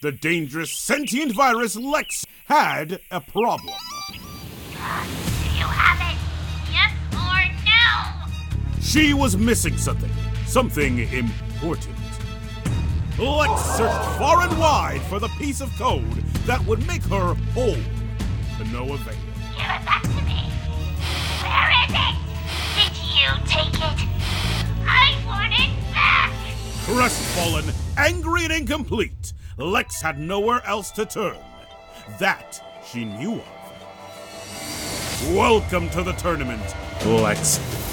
the dangerous sentient virus Lex had a problem. Do you have it? Yes or no? She was missing something. Something important. Lex searched far and wide for the piece of code that would make her whole. To no avail. Give it back to me. Where is it? Did you take it? I want it back! Crestfallen, angry and incomplete, Lex had nowhere else to turn. That she knew of. Welcome to the tournament, Lex